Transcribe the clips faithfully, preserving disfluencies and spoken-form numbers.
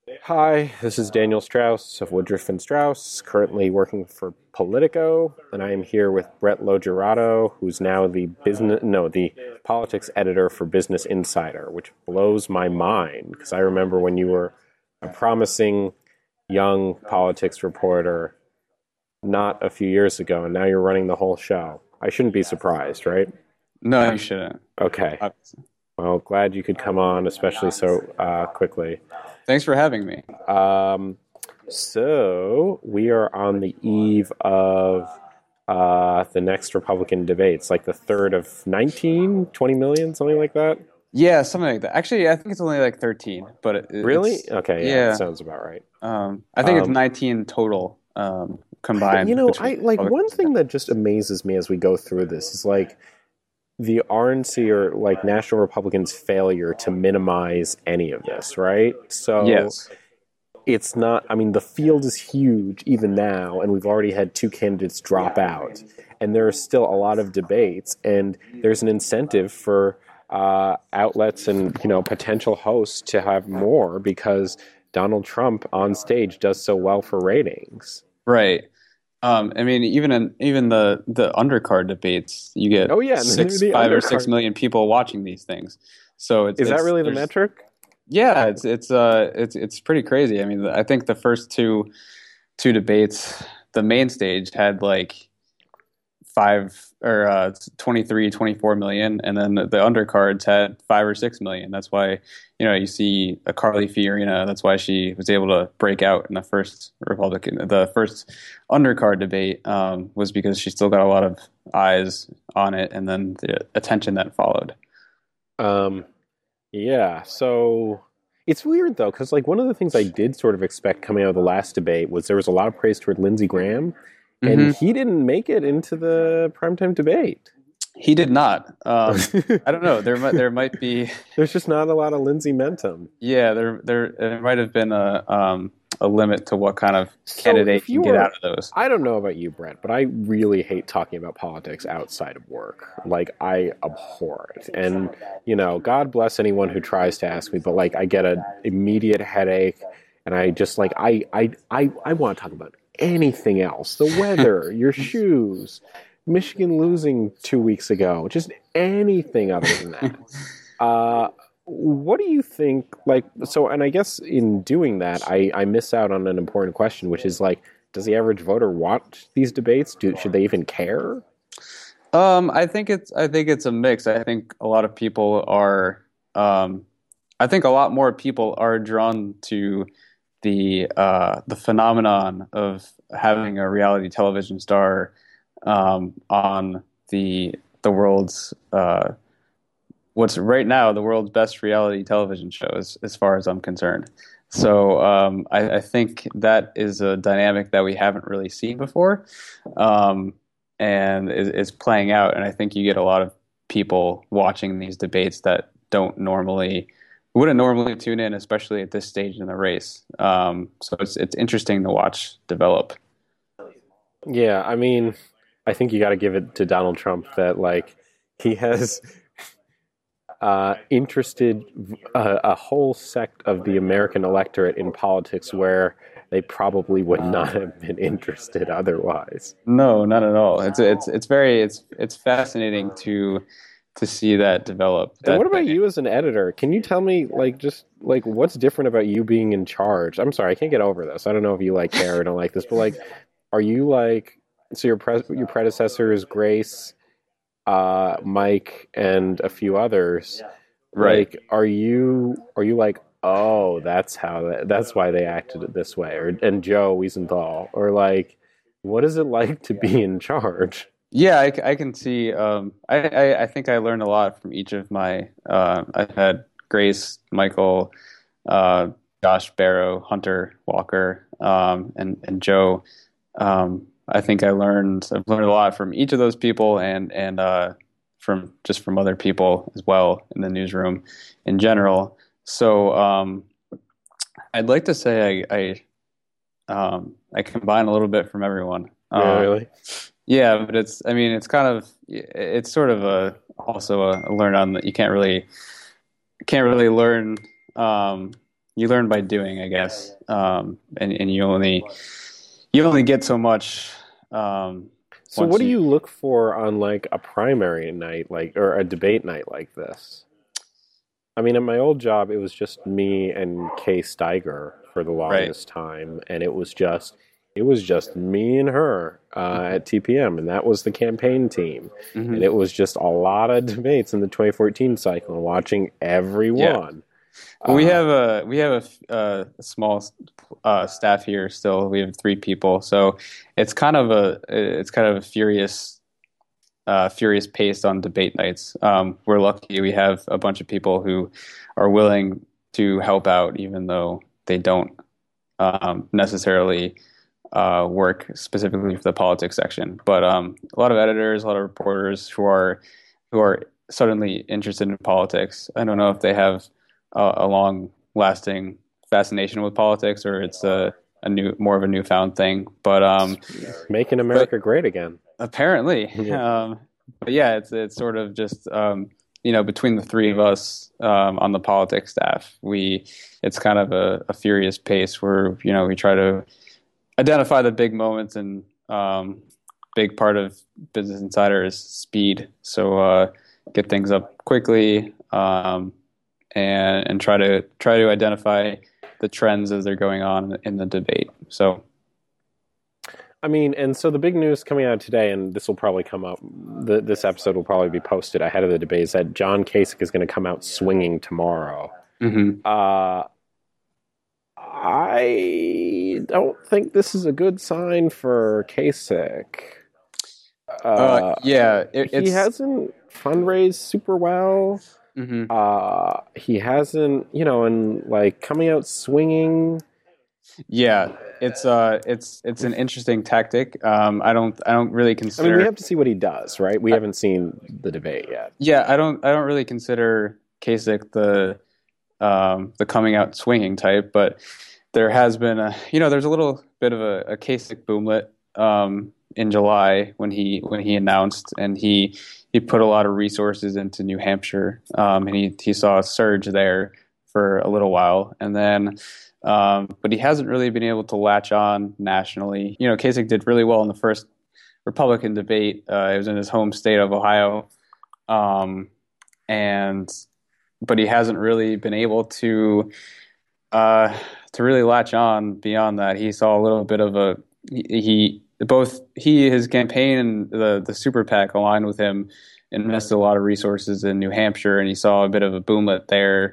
Hi, this is Daniel Strauss of Woodruff and Strauss, currently working for Politico, and I am here with Brett Logerato, who's now the business no, the politics editor for Business Insider, which blows my mind because I remember when you were a promising young politics reporter not a few years ago, and now you're running the whole show. I shouldn't be surprised, right? No, you shouldn't. Okay. Obviously. Well, glad you could come on, especially so uh, quickly. Thanks for having me. Um, so we are on the eve of uh, the next Republican debates, like the third of nineteen, twenty million, something like that. Yeah, something like that. Actually, I think it's only like thirteen, but it, Really? it's Okay, yeah, yeah. that sounds about right. Um, I think it's Um, nineteen total um, combined. You know, between I like one Republicans. thing that just amazes me as we go through this is like the R N C or like National Republicans' failure to minimize any of this, right? So Yes. it's not, I mean, the field is huge even now, and we've already had two candidates drop out. And there are still a lot of debates, and there's an incentive for uh, outlets and, you know, potential hosts to have more because Donald Trump on stage does so well for ratings. Right. Um, I mean, even in even the the undercard debates, you get Oh, yeah, six, the five or six undercard. million people watching these things. So it's Is that it's really the there's metric? yeah, it's it's uh it's it's pretty crazy. I mean, I think the first two two debates, the main stage had like five or uh, twenty-three, twenty-four million, and then the, the undercards had five or six million. That's why, you know, you see a Carly Fiorina. That's why she was able to break out in the first Republican, the first undercard debate, um, was because she still got a lot of eyes on it, and then the attention that followed. Um, yeah, so it's weird though, because like one of the things I did sort of expect coming out of the last debate was there was a lot of praise toward Lindsey Graham, and hmm he didn't make it into the primetime debate. He did not. Um, I don't know. There might there might be. There's just not a lot of Lindsey momentum. Yeah, there there there might have been a um a limit to what kind of So candidate if you can you get were, out of those. I don't know about you, Brett, but I really hate talking about politics outside of work. Like, I abhor it. And, you know, God bless anyone who tries to ask me, but like, I get an immediate headache, and I just like, I, I, I, I want to talk about anything else. The weather, your shoes, Michigan losing two weeks ago, just anything other than that. Uh, what do you think, like, so, and I guess in doing that, I, I miss out on an important question, which is like, does the average voter watch these debates? Do, should they even care? Um, I think it's I think it's a mix. I think a lot of people are um, I think a lot more people are drawn to the uh, the phenomenon of having a reality television star um, on the the world's uh, what's right now the world's best reality television show, as, as far as I'm concerned. So um, I, I think that is a dynamic that we haven't really seen before, um, and is, is playing out. And I think you get a lot of people watching these debates that don't normally wouldn't normally tune in, especially at this stage in the race. Um, so it's it's interesting to watch develop. Yeah, I mean, I think you got to give it to Donald Trump that, like, he has uh, interested a, a whole sect of the American electorate in politics where they probably would not have been interested otherwise. No, not at all. It's it's it's very it's it's fascinating to to see that develop. And That what about you as an editor? Can you tell me, like, just like what's different about you being in charge? I'm sorry, I can't get over this. I don't know if you like care or don't like this, but like, are you like so your pre- your predecessor is Grace, uh, Mike, and a few others. right. Like, are you are you like, oh, that's how that, that's why they acted it this way, or and Joe Wiesenthal, or like, what is it like to be in charge? Yeah, I, c- I can see. Um, I, I I think I learned a lot from each of my. Uh, I've had Grace, Michael, uh, Josh Barrow, Hunter Walker, um, and and Joe. Um, I think I learned I've learned a lot from each of those people, and and uh, from just from other people as well in the newsroom in general. So um, I'd like to say I I, um, I combine a little bit from everyone. Yeah, Uh, really. yeah, but it's I mean it's kind of it's sort of a also a, a learn on that you can't really can't really learn. Um, you learn by doing, I guess. Um, and and you only you only get so much. Um, So once what do you you look for on like a primary night, like or a debate night like this? I mean, at my old job, it was just me and Kay Steiger for the right. longest time, and it was just it was just me and her uh, Mm-hmm. at T P M, and that was the campaign team, and Mm-hmm. it was just a lot of debates in the twenty fourteen cycle, and watching every Yeah. one. Well, we Uh, have a we have a, f- uh, a small uh, staff here still. We have three people, so it's kind of a it's kind of a furious uh, furious pace on debate nights. Um, we're lucky we have a bunch of people who are willing to help out, even though they don't um, necessarily uh, work specifically for the politics section. But um, a lot of editors, a lot of reporters who are who are suddenly interested in politics. I don't know if they have a, a long lasting fascination with politics or it's a, a new more of a newfound thing. But um, Making but America great again. apparently, Yeah. um, but yeah, it's it's sort of just um, you know between the three of us um, on the politics staff, we it's kind of a, a furious pace where you know we try to identify the big moments and um, big part of Business Insider is speed. So uh, get things up quickly um, and and try to try to identify the trends as they're going on in the debate. So I mean, and so the big news coming out today, and this will probably come up, the, this episode will probably be posted ahead of the debate, is that John Kasich is going to come out swinging tomorrow. mm-hmm. Uh, I don't think this is a good sign for Kasich. Uh, uh, yeah, it, he it's hasn't fundraised super well. mm-hmm. Uh, he hasn't, you know, and like coming out swinging. yeah, it's uh, it's it's an interesting tactic. Um, I don't I don't really I consider. mean, we have to see what he does, right? We haven't seen the debate yet. Yeah, I don't I don't really consider Kasich the um, the coming out swinging type, but there has been a you know there's a little bit of a, a Kasich boomlet um, in July when he when he announced and he he put a lot of resources into New Hampshire um, and he he saw a surge there for a little while and then um, but he hasn't really been able to latch on nationally. You know, Kasich did really well in the first Republican debate. Uh, it was in his home state of Ohio, um, and but he hasn't really been able to uh, to really latch on beyond that. He saw a little bit of a he, he both he his campaign and the the super PAC aligned with him, invested a lot of resources in New Hampshire, and he saw a bit of a boomlet there.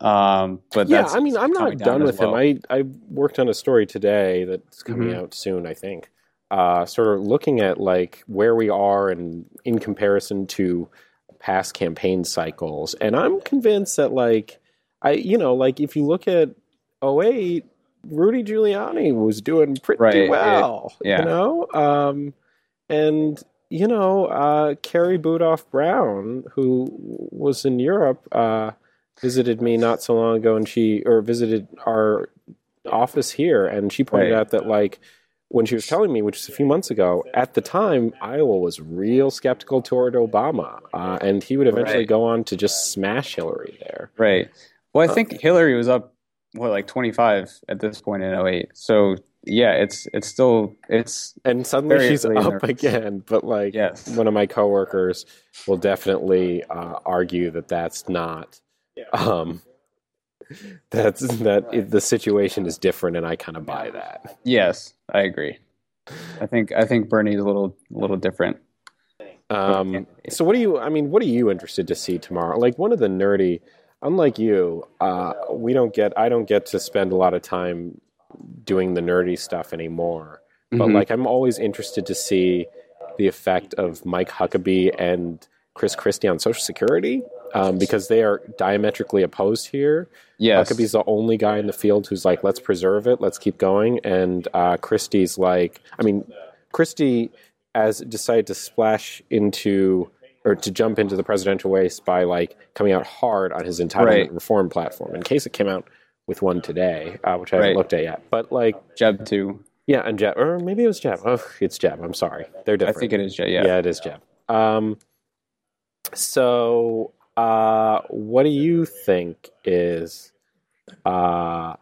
Um, but Yeah, that's I mean, I'm not coming down done as with him. well. I, I worked on a story today that's coming Mhm. out soon, I think. Uh, sort of looking at like where we are and in comparison to past campaign cycles. And I'm convinced that like I you know, like if you look at oh eight, Rudy Giuliani was doing pretty Right, it- well. yeah. You know? Um and you know, uh Carrie Budoff Brown, who was in Europe, uh visited me not so long ago and she or visited our office here and she pointed Right. out that like when she was telling me, which was a few months ago, at the time Iowa was real skeptical toward Obama, uh, and he would eventually Right. go on to just smash Hillary there. Right. Well, I think Hillary was up what like twenty-five at this point in oh eight. So yeah, it's it's still it's And suddenly Very she's early in up the race. again. But like Yes. one of my coworkers will definitely uh, argue that that's not. Um, that's that it, the situation is different, and I kind of buy that. Yes, I agree. I think I think Bernie's a little a little different. Um, so what do you, I mean, what are you interested to see tomorrow? Like one of the nerdy, unlike you, uh, we don't get, I don't get to spend a lot of time doing the nerdy stuff anymore. But Mhm. like, I'm always interested to see the effect of Mike Huckabee and Chris Christie on Social Security, um, because they are diametrically opposed here. Yes. Huckabee's the only guy in the field who's like, let's preserve it, let's keep going. And uh, Christie's like, I mean, Christie as decided to splash into or to jump into the presidential race by like coming out hard on his entitlement Right. reform platform. In case it came out with one today, uh, which I haven't Right. looked at yet. But like, Jeb too. yeah, and Jeb, or maybe it was Jeb. Oh, it's Jeb. I'm sorry, they're I different. think it is Jeb. Yeah. Yeah, it is Jeb. Um, so, uh, what do you think is Uh,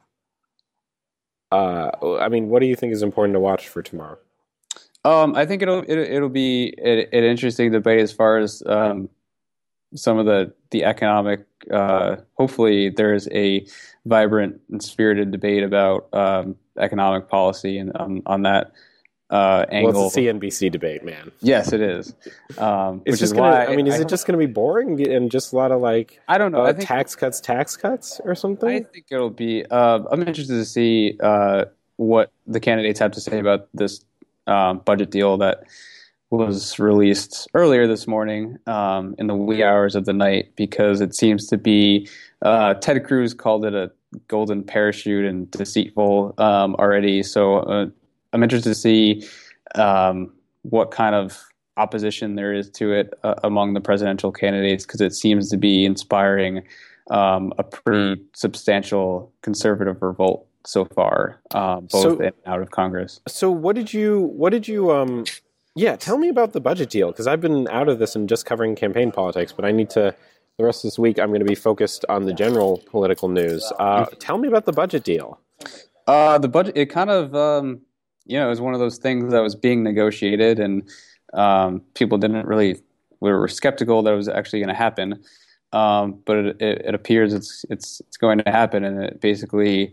uh, I mean, what do you think is important to watch for tomorrow? Um, I think it'll it, it'll be an, an interesting debate as far as um, some of the the economic. Uh, hopefully, there's a vibrant and spirited debate about um, economic policy and um, on that uh, Well, it's a angle. C N B C debate, man. Yes, it is. Um, It's which just is gonna. why I mean, is I, it just gonna be boring and just a lot of like I don't know. uh, I think tax cuts, tax cuts, or I something? think it'll be. Uh, I'm interested to see uh, what the candidates have to say about this um, budget deal that was released earlier this morning um, in the wee hours of the night, because it seems to be uh, Ted Cruz called it a golden parachute and deceitful um, already. So uh, I'm interested to see um, what kind of opposition there is to it uh, among the presidential candidates, because it seems to be inspiring um, a pretty substantial conservative revolt so far, uh, both So, in and out of Congress. so what did you? What did you? Um, yeah, tell me about the budget deal, because I've been out of this and just covering campaign politics, but I need to. The rest of this week, I'm going to be focused on the general political news. Uh, tell me about the budget deal. Uh, the budget, it kind of, um, you know, it was one of those things that was being negotiated, and um, people didn't really, we were skeptical that it was actually going to happen. Um, but it, it, it appears it's it's it's going to happen, and it basically,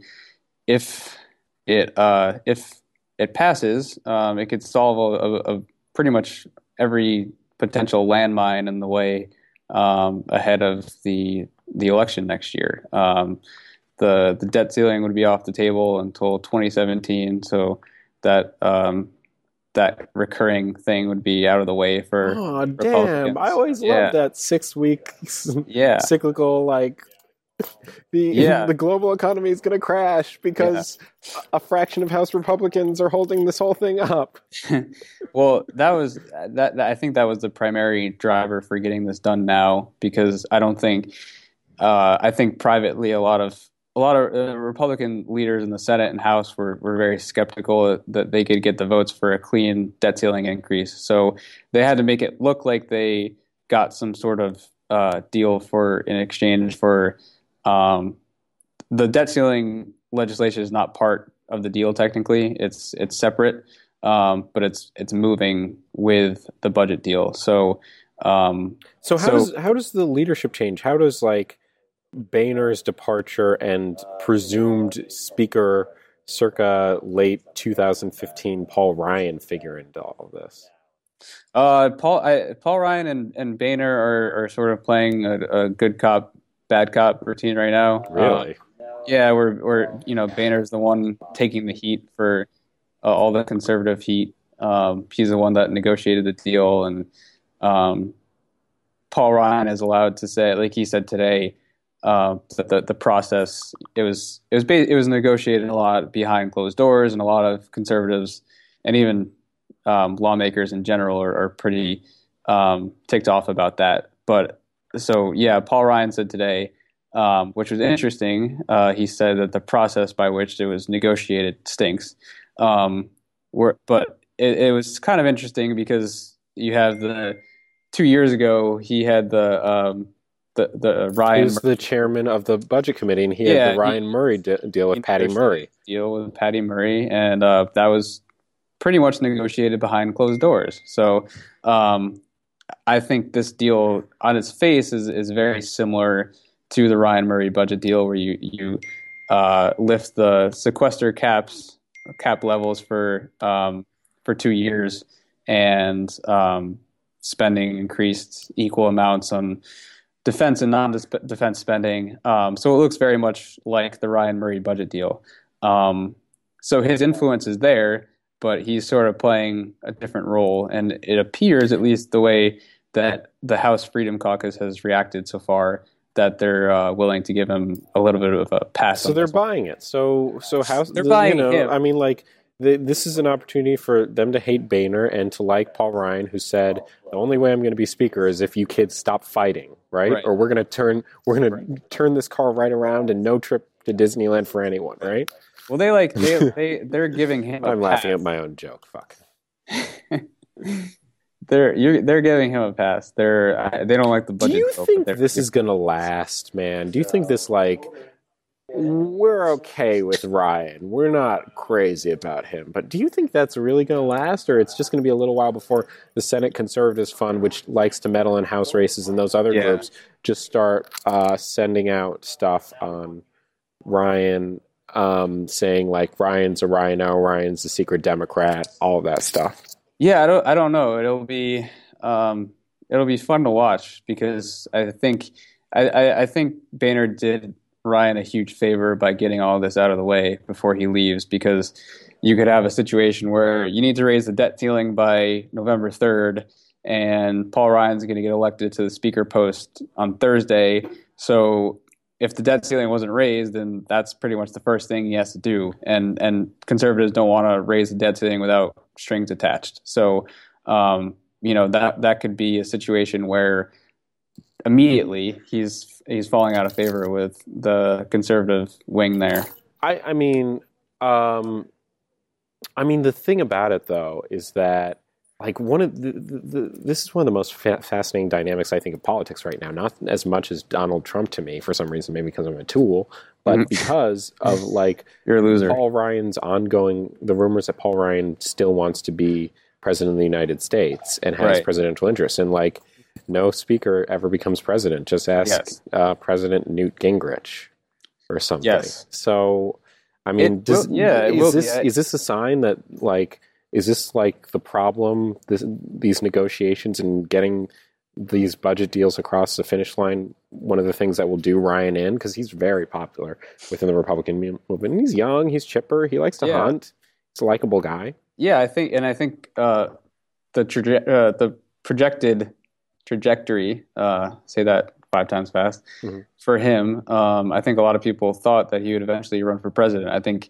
if it uh, if it passes, um, it could solve a, a, a pretty much every potential landmine in the way um, ahead of the the election next year. Um, the the debt ceiling would be off the table until twenty seventeen, so that um, that recurring thing would be out of the way for Oh, damn! Republicans. I always Yeah, loved that six week yeah, cyclical like the yeah, the global economy is going to crash yeah. because a fraction of House Republicans are holding this whole thing up. Well, that was that, that. I think that was the primary driver for getting this done now, because I don't think. Uh, I think privately, a lot of a lot of uh, Republican leaders in the Senate and House were were very skeptical that they could get the votes for a clean debt ceiling increase. So they had to make it look like they got some sort of uh, deal for in exchange for um, the debt ceiling legislation is not part of the deal technically. It's it's separate, um, but it's it's moving with the budget deal. So um, So how so does how does the leadership change? How does like Boehner's departure and presumed speaker circa late two thousand fifteen Paul Ryan figure into all of this? uh, Paul I, Paul Ryan and, and Boehner are, are sort of playing a, a good cop, bad cop routine right now. Uh, Really? yeah, we're we're you know Boehner's the one taking the heat for uh, all the conservative heat. Um, he's the one that negotiated the deal, and um, Paul Ryan is allowed to say, like he said today, uh, that the, the process it was it was ba- it was negotiated a lot behind closed doors, and a lot of conservatives and even um, lawmakers in general are, are pretty um, ticked off about that. But so yeah, Paul Ryan said today, um, which was interesting. Uh, he said that the process by which it was negotiated stinks. Um, were, but it, it was kind of interesting because you have the two years ago he had the um, the the He Ryan was the chairman of the budget committee, and he yeah had the Ryan he, Murray de- deal he with Patty Murray. deal with Patty Murray, and uh, that was pretty much negotiated behind closed doors. So um, I think this deal on its face is is very similar to the Ryan Murray budget deal, where you you uh, lift the sequester caps cap levels for um, for two years, and um, spending increased equal amounts on defense and non-defense spending. Um, so it looks very much like the Ryan Murray budget deal. Um, so his influence is there, but he's sort of playing a different role, and it appears, at least the way that the House Freedom Caucus has reacted so far, that they're uh, willing to give him a little bit of a pass. So on they're this one. buying it. So so how They're the- buying you know, him. I mean, like the, this is an opportunity for them to hate Boehner and to like Paul Ryan, who said the only way I'm going to be speaker is if you kids stop fighting, right? Right. Or we're going to turn we're going to turn this car right around and no trip to Disneyland for anyone, right? Well, they like they they they're giving him. A I'm laughing pass. at my own joke. Fuck. They're you're, they're giving him a pass. They're they don't like the Do budget. you deal, but think they're- this is going to last, man? Do you think this like we're okay with Ryan. We're not crazy about him. But do you think that's really going to last, or it's just going to be a little while before the Senate Conservatives Fund, which likes to meddle in House races and those other Yeah. groups, just start uh, sending out stuff on Ryan, um, saying like Ryan's a Rhino, Ryan's a secret Democrat, all of that stuff? Yeah, I don't I don't know. It'll be um, it'll be fun to watch because I think I, I, I think Boehner did Ryan a huge favor by getting all this out of the way before he leaves, because you could have a situation where you need to raise the debt ceiling by November third, and Paul Ryan's going to get elected to the speaker post on Thursday. So if the debt ceiling wasn't raised, then that's pretty much the first thing he has to do. And and conservatives don't want to raise the debt ceiling without strings attached. So um, you know, that that could be a situation where immediately he's he's falling out of favor with the conservative wing there. I, I mean, um, I mean, the thing about it though is that like one of the, the, the this is one of the most fa- fascinating dynamics I think of politics right now. Not as much as Donald Trump to me for some reason, maybe because I'm a tool, but mm-hmm. because of like you're a loser. Paul Ryan's ongoing the rumors that Paul Ryan still wants to be president of the United States and has right. presidential interests, and like. No speaker ever becomes president. Just ask yes. uh, President Newt Gingrich or something. Yes. So, I mean, it does, will, yeah, is this be. is this a sign that like is this like the problem? This, these negotiations and getting these budget deals across the finish line. One of the things that will do Ryan in, because he's very popular within the Republican movement. And he's young. He's chipper. He likes to yeah. hunt. He's a likable guy. Yeah, I think, and I think uh, the traje- uh, the projected. trajectory, uh, say that five times fast, mm-hmm. for him. Um, I think a lot of people thought that he would eventually run for president. I think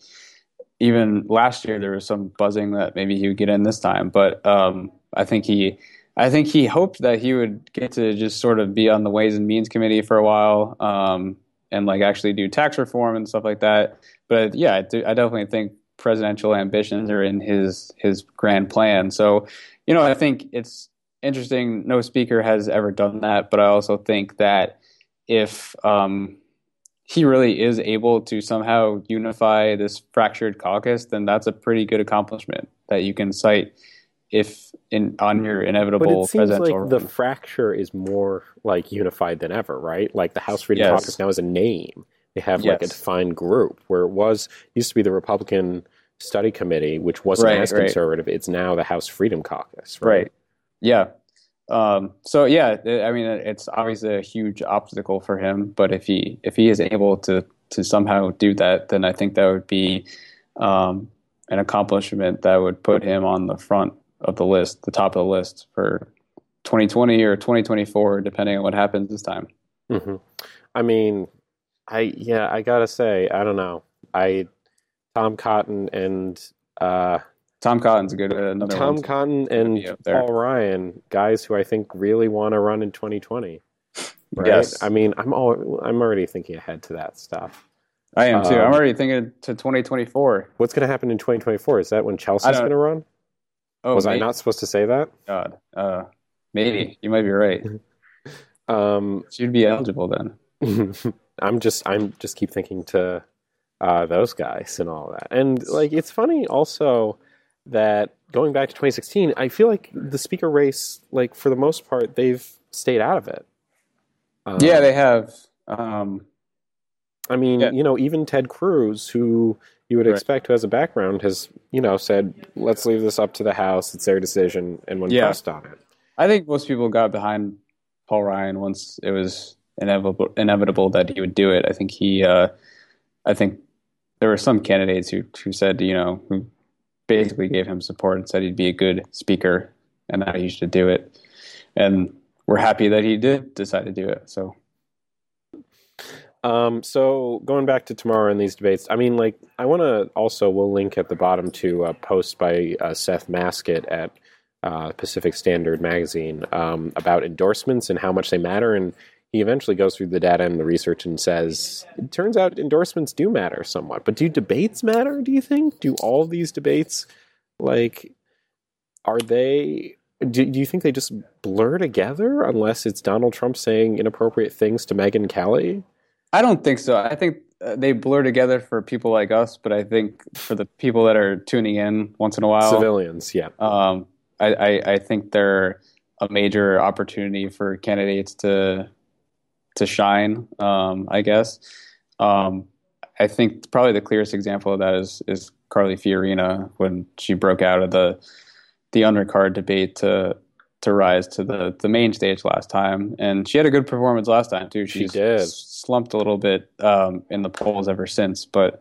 even last year there was some buzzing that maybe he would get in this time, but um, I think he, I think he hoped that he would get to just sort of be on the Ways and Means Committee for a while um, and like actually do tax reform and stuff like that. But yeah, I, do, I definitely think presidential ambitions are in his his grand plan. So, you know, I think it's interesting. No speaker has ever done that, but I also think that if um, he really is able to somehow unify this fractured caucus, then that's a pretty good accomplishment that you can cite if in on your inevitable but it seems presidential like run. The fracture is more like unified than ever, right? Like the House Freedom yes. Caucus now is a name. They have yes. like a defined group, where it was used to be the Republican Study Committee, which wasn't right, as right. conservative. It's now the House Freedom Caucus, right? Right. Yeah. Um, so yeah, I mean, it's obviously a huge obstacle for him, but if he if he is able to to somehow do that, then I think that would be um, an accomplishment that would put him on the front of the list, the top of the list for twenty twenty or twenty twenty-four, depending on what happens this time. Mm-hmm. I mean, I yeah, I gotta say, I don't know. I Tom Cotton and. Uh, Tom Cotton's a good uh, another Tom one. Cotton and Paul Ryan, guys who I think really want to run in twenty twenty. Right? Yes. I mean, I'm all, I'm already thinking ahead to that stuff. I am too. Um, I'm already thinking to twenty twenty-four. What's going to happen in twenty twenty-four? Is that when Chelsea's going to run? Oh, was maybe. I not supposed to say that? God, uh, maybe you might be right. um, You'd be eligible then. I'm just I'm just keep thinking to uh, those guys and all that, and like it's funny also. That going back to twenty sixteen, I feel like the speaker race, like for the most part, they've stayed out of it. Um, yeah, they have. Um, I mean, yeah. you know, even Ted Cruz, who you would right. expect who has a background, has, you know, said, let's leave this up to the House. It's their decision. And when yeah. pressed on it. I think most people got behind Paul Ryan once it was inevitable, inevitable that he would do it. I think he, uh, I think there were some candidates who, who said, you know, who basically gave him support and said he'd be a good speaker and that he should do it. And we're happy that he did decide to do it. So, um, so going back to tomorrow in these debates, I mean, like, I want to also, we'll link at the bottom to a post by uh, Seth Maskett at uh, Pacific Standard Magazine um, about endorsements and how much they matter. And he eventually goes through the data and the research and says, it turns out endorsements do matter somewhat. But do debates matter, do you think? Do all of these debates, like, are they, do, do you think they just blur together unless it's Donald Trump saying inappropriate things to Megyn Kelly? I don't think so. I think uh, they blur together for people like us, but I think for the people that are tuning in once in a while, Civilians, yeah. um, I, I, I think they're a major opportunity for candidates to to shine. Um, I guess. Um, I think probably the clearest example of that is is Carly Fiorina when she broke out of the the undercard debate to to rise to the the main stage last time, and she had a good performance last time too. She's she did. slumped a little bit um, in the polls ever since, but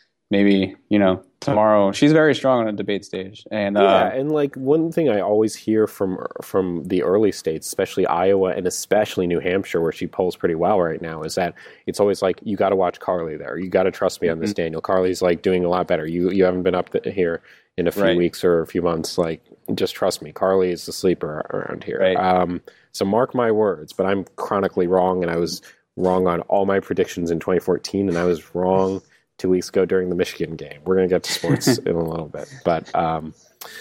maybe you know tomorrow she's very strong on a debate stage. And yeah, uh, and like one thing I always hear from from the early states, especially Iowa and especially New Hampshire, where she polls pretty well right now, is that it's always like you got to watch Carly there. You got to trust me on this, mm-hmm. Daniel. Carly's like doing a lot better. You you haven't been up the, here in a few right. weeks or a few months. Like just trust me. Carly is the sleeper around here. Right. Um, so mark my words. But I'm chronically wrong, and I was wrong on all my predictions in twenty fourteen, and I was wrong two weeks ago during the Michigan game. We're going to get to sports in a little bit, but um,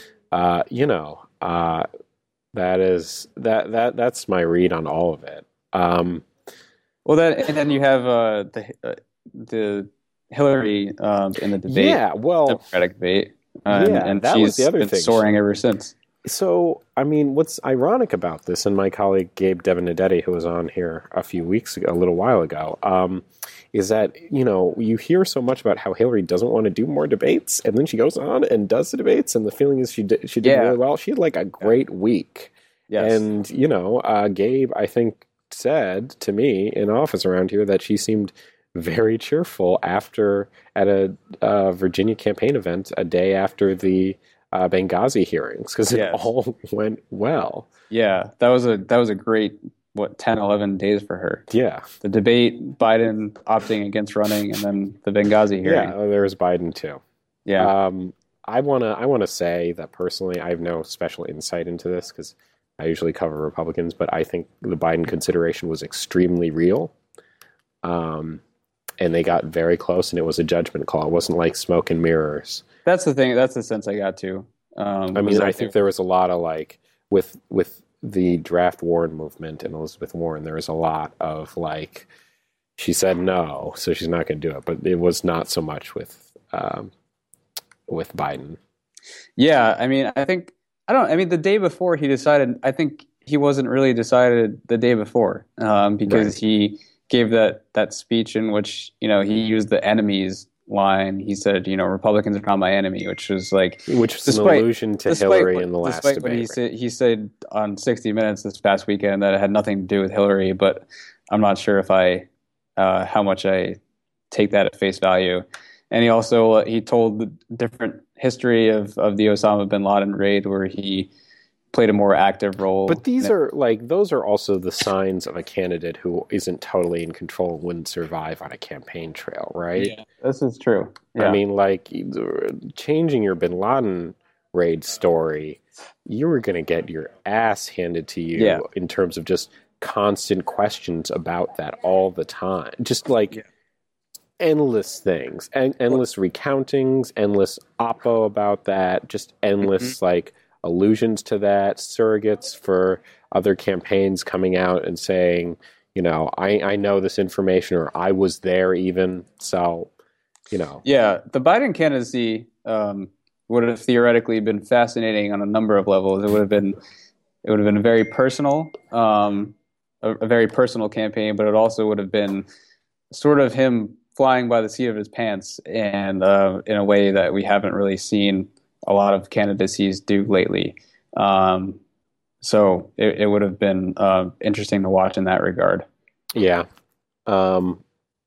uh, you know, uh, that is that that that's my read on all of it. Um, well, that and then you have uh, the uh, the Hillary um, in the debate, yeah, well, Democratic debate, uh, yeah, and, and that she's was the other been thing. soaring ever since. So, I mean, what's ironic about this, and my colleague Gabe Debenedetti, who was on here a few weeks ago, a little while ago, um, is that, you know, you hear so much about how Hillary doesn't want to do more debates, and then she goes on and does the debates, and the feeling is she did, she did yeah. really well. She had, like, a great week. Yes. And, you know, uh, Gabe, I think, said to me in office around here that she seemed very cheerful after, at a uh, Virginia campaign event, a day after the Uh, Benghazi hearings, because it yes. all went well. Yeah, that was a that was a great what ten, eleven days for her. Yeah, the debate, Biden opting against running, and then the Benghazi hearing. Yeah, there was Biden too. Yeah, um, I wanna I wanna say that personally, I have no special insight into this because I usually cover Republicans, but I think the Biden consideration was extremely real. Um, and they got very close, and it was a judgment call. It wasn't like smoke and mirrors. That's the thing. That's the sense I got too. Um, I mean, I think there was a lot of like with with the draft Warren movement and Elizabeth Warren. There was a lot of like she said no, so she's not going to do it. But it was not so much with um, with Biden. Yeah, I mean, I think I don't. I mean, the day before he decided, I think he wasn't really decided the day before um, because right. he gave that that speech in which you know he used the enemies line. He said, you know, Republicans are not my enemy, which was like, which was despite, an allusion to Hillary what, in the last despite debate. What he said, he said on sixty minutes this past weekend that it had nothing to do with Hillary, but I'm not sure if I, uh, how much I take that at face value. And he also uh, he told the different history of of the Osama bin Laden raid where he played a more active role. But these are like those are also the signs of a candidate who isn't totally in control, wouldn't survive on a campaign trail, right? Yeah, this is true. Yeah. I mean, like changing your bin Laden raid story, you were going to get your ass handed to you yeah. in terms of just constant questions about that all the time. Just like yeah. endless things, en- endless recountings, endless oppo about that, just endless mm-hmm. like allusions to that, surrogates for other campaigns coming out and saying, you know, I, I know this information or I was there even. So, you know. Yeah, the Biden candidacy um, would have theoretically been fascinating on a number of levels. It would have been it would have been very personal, um, a, a very personal campaign, but it also would have been sort of him flying by the seat of his pants and uh, in a way that we haven't really seen a lot of candidacies do lately. Um, so it, it would have been uh, interesting to watch in that regard. Yeah. Um,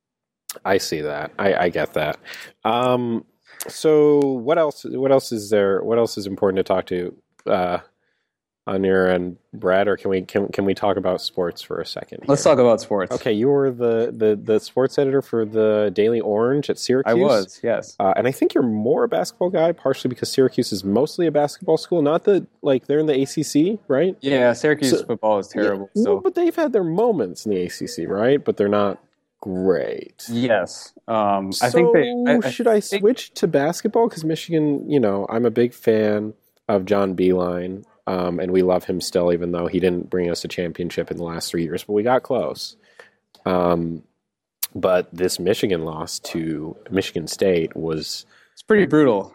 I see that. I, I get that. Um, so what else, what else is there? What else is important to talk to, uh, on your end, Brad, or can we can can we talk about sports for a second here? Let's talk about sports. Okay, you were the, the, the sports editor for the Daily Orange at Syracuse. I was, yes. Uh, and I think you're more a basketball guy, partially because Syracuse is mostly a basketball school. Not that, like, they're in the A C C, right? Yeah, Syracuse so, football is terrible. Yeah, so. Well, but they've had their moments in the A C C, right? But they're not great. Yes. Um, so I think they... I, I should I think, switch to basketball? Because Michigan, you know, I'm a big fan of John Beilein. Um, and we love him still, even though he didn't bring us a championship in the last three years, but we got close. Um, But this Michigan loss to Michigan State was It's pretty brutal.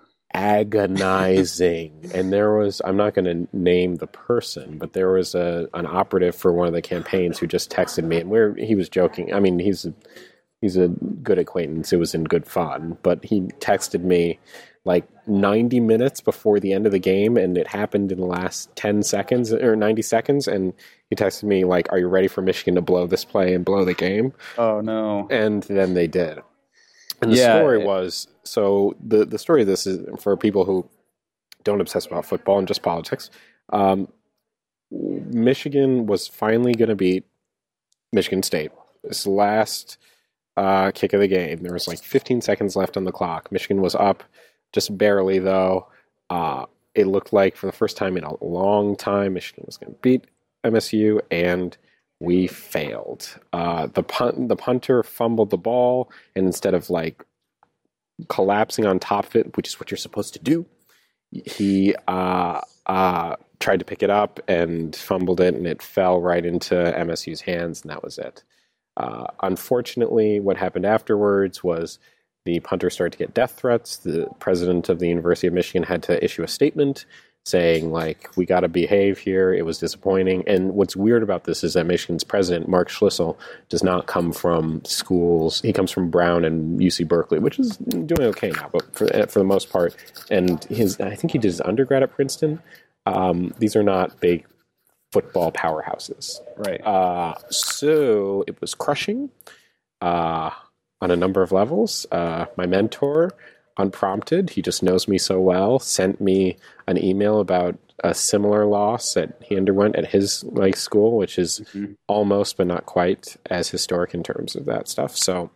agonizing. And there was, I'm not going to name the person, but there was a an operative for one of the campaigns who just texted me, and where he was joking. I mean, he's a, he's a good acquaintance. It was in good fun, but he texted me like ninety minutes before the end of the game, and it happened in the last ten seconds or ninety seconds. And he texted me like, "Are you ready for Michigan to blow this play and blow the game?" Oh no! And then they did. And the Yeah, story it- was, so the, the story of this is for people who don't obsess about football and just politics. Um, Michigan was finally going to beat Michigan State. This last uh, kick of the game, there was like fifteen seconds left on the clock. Michigan was up just barely, though. Uh, it looked like for the first time in a long time, Michigan was going to beat M S U, and we failed. Uh, the punt, the punter fumbled the ball, and instead of like collapsing on top of it, which is what you're supposed to do, he uh, uh, tried to pick it up and fumbled it, and it fell right into M S U's hands, and that was it. Uh, unfortunately, what happened afterwards was the punter started to get death threats. The president of the University of Michigan had to issue a statement saying, like, we got to behave here. It was disappointing. And what's weird about this is that Michigan's president, Mark Schlissel, does not come from schools. He comes from Brown and U C Berkeley, which is doing okay now, but for, for the most part. And his, I think he did his undergrad at Princeton. Um, these are not big football powerhouses. Right. Uh, so it was crushing uh, on a number of levels. Uh, my mentor, unprompted, he just knows me so well, sent me an email about a similar loss that he underwent at his like school, which is mm-hmm. almost but not quite as historic in terms of that stuff. So,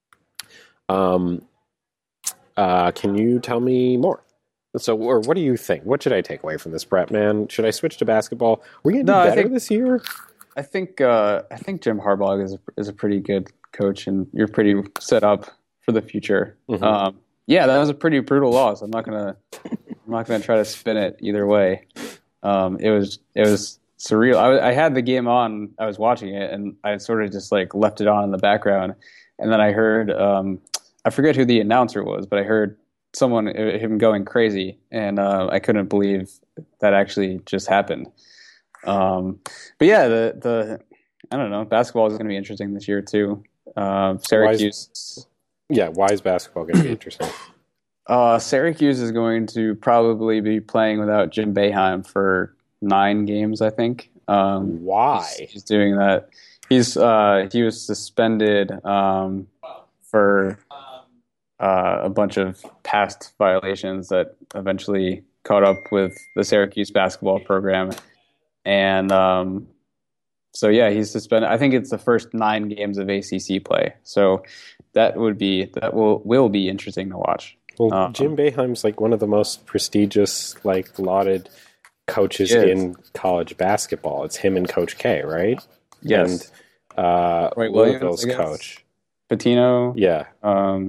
um, uh, can you tell me more? So, or what do you think? What should I take away from this, Brett? Man, should I switch to basketball? Are we going to do No, better I think, this year? I think uh, I think Jim Harbaugh is a, is a pretty good coach, and you're pretty set up for the future. Mm-hmm. Um, Yeah, that was a pretty brutal loss. I'm not gonna, I'm not gonna try to spin it either way. Um, it was, it was surreal. I, I had the game on, I was watching it, and I sort of just like left it on in the background, and then I heard, um, I forget who the announcer was, but I heard someone him going crazy, and uh, I couldn't believe that actually just happened. Um, but yeah, the the I don't know, basketball is going to be interesting this year too. Uh, Syracuse. Yeah, why is basketball going to be interesting? Uh, Syracuse is going to probably be playing without Jim Boeheim for nine games, I think. Um, why? He's, he's doing that. He's uh, he was suspended um, for uh, a bunch of past violations that eventually caught up with the Syracuse basketball program, and um, so yeah, he's suspended. I think it's the first nine games of A C C play. So that would be that will will be interesting to watch. Well, um, Jim Boeheim's like one of the most prestigious, like lauded coaches in college basketball. It's him and Coach K, right? Yes. And uh, Wait, Louisville's Williams, coach, Pitino. Yeah. Um,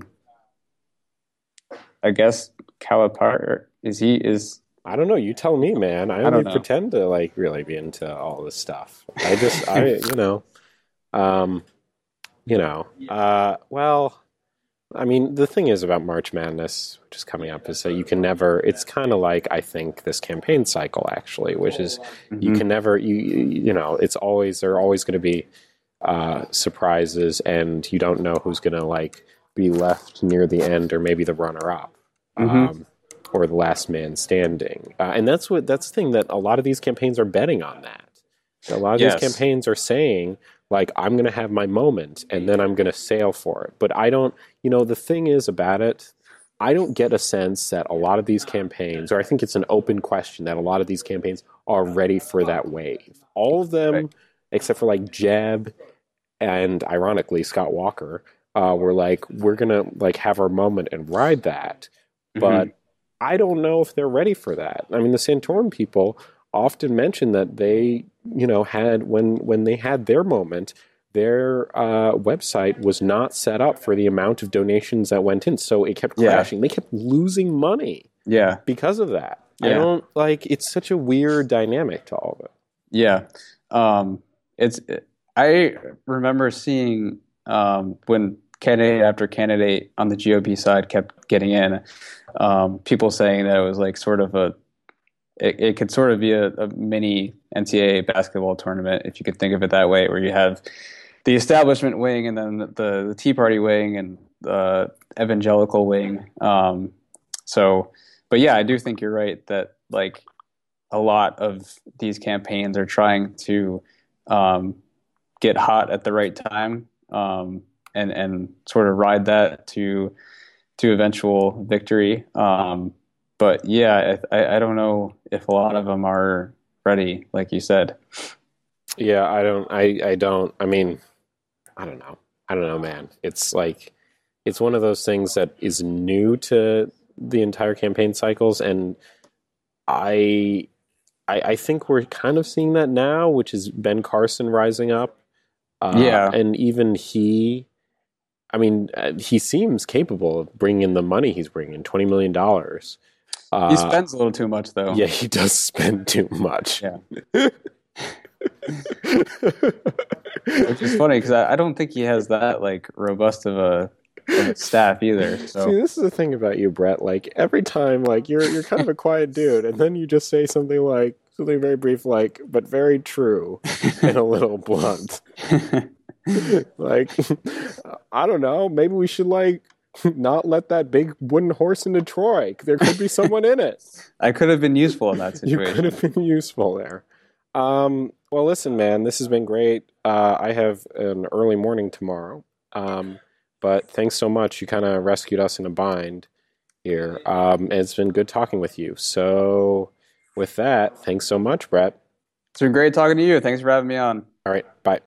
I guess Calipari is he is. I don't know. You tell me, man. I, I only don't know. pretend to like really be into all this stuff. I just, I, you know, um, you know, uh, well, I mean, the thing is about March Madness, which is coming up, is that you can never. It's kind of like I think this campaign cycle actually, which is mm-hmm. you can never, you, you know, it's always there are always going to be uh, surprises, and you don't know who's going to like be left near the end, or maybe the runner up. Mm-hmm. Um, or the last man standing. Uh, and that's what that's the thing that a lot of these campaigns are betting on that. A lot of yes. these campaigns are saying, like, I'm going to have my moment and then I'm going to sail for it. But I don't, you know, the thing is about it, I don't get a sense that a lot of these campaigns, or I think it's an open question that a lot of these campaigns are ready for that wave. All of them, right. except for like Jeb and ironically Scott Walker, uh, were like, we're going to like have our moment and ride that. But mm-hmm. I don't know if they're ready for that. I mean, the Santorum people often mention that they, you know, had when when they had their moment, their uh, website was not set up for the amount of donations that went in, so it kept crashing. Yeah. They kept losing money, yeah, because of that. Yeah. I don't like. It's such a weird dynamic to all of it. Yeah, um, it's. I remember seeing um, when candidate after candidate on the G O P side kept getting in. Um, people saying that it was like sort of a, it, it could sort of be a, a mini N C double A basketball tournament, if you could think of it that way, where you have the establishment wing and then the, the Tea Party wing and the evangelical wing. Um, so, but yeah, I do think you're right that like a lot of these campaigns are trying to um, get hot at the right time um, and and sort of ride that to to eventual victory. Um, but yeah, I, I don't know if a lot of them are ready, like you said. Yeah, I don't. I I don't. I mean, I don't know. I don't know, man. It's like it's one of those things that is new to the entire campaign cycles, and I. I, I think we're kind of seeing that now, which is Ben Carson rising up. Uh, Yeah. And even he, I mean, uh, he seems capable of bringing in the money he's bringing, twenty million dollars. Uh, He spends a little too much, though. yeah, he does spend too much. Yeah. Which is funny, because I, I don't think he has that, like, robust of a, of a staff either. So. See, this is the thing about you, Brett. Like, every time, like, you're you're kind of a quiet dude, and then you just say something like, something very brief, like, but very true, and a little blunt. Like, I don't know, maybe we should, like, not let that big wooden horse into Troy. There could be someone in it. I could have been useful in that situation. You could have been useful there. Um, well, listen, man, this has been great. Uh, I have an early morning tomorrow. Um, but thanks so much. You kind of rescued us in a bind here. Um, and it's been good talking with you. So with that, thanks so much, Brett. It's been great talking to you. Thanks for having me on. All right. Bye.